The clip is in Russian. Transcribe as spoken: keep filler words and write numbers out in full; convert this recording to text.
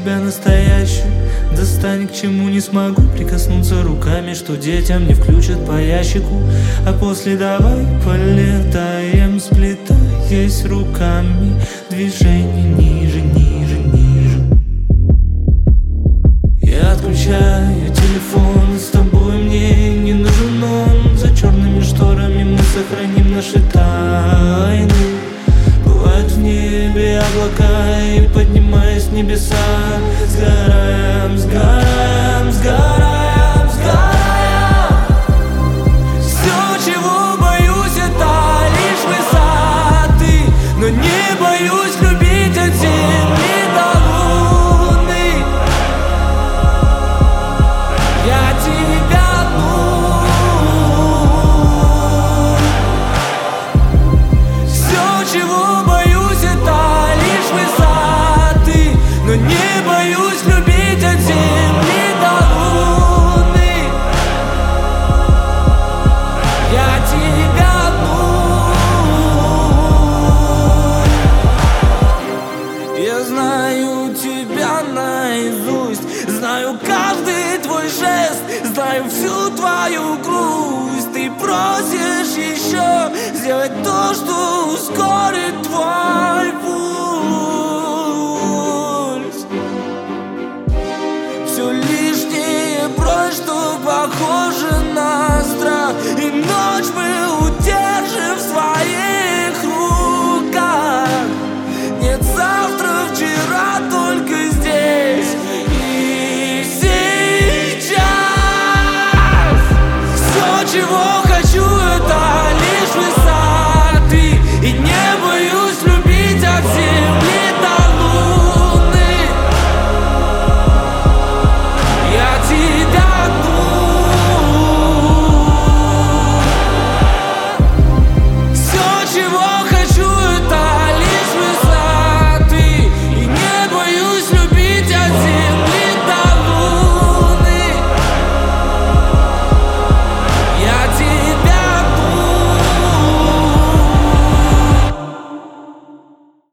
тебя настоящую. Достань, к чему не смогу прикоснуться руками, что детям не включат по ящику. А после давай полетаем, сплетаясь руками. Движение ниже, ниже, ниже. Я отключаю телефон, с тобой мне не нужен он. За черными шторами мы сохраним наши тайны. Бывают в небе облака, и поднимаясь в небеса, сгораем, сгораем, сгораем, сгораем. Все, чего боюсь, это лишь высоты, но не боюсь любить от земли до луны. Я тебя одну. Все, чего боюсь, это лишь высоты, но не боюсь любить от земли до луны. Я тебя одну. Я знаю тебя наизусть, знаю каждый твой жест, знаю всю твою грусть. Ты просишь еще сделать то, что ускорит твой путь.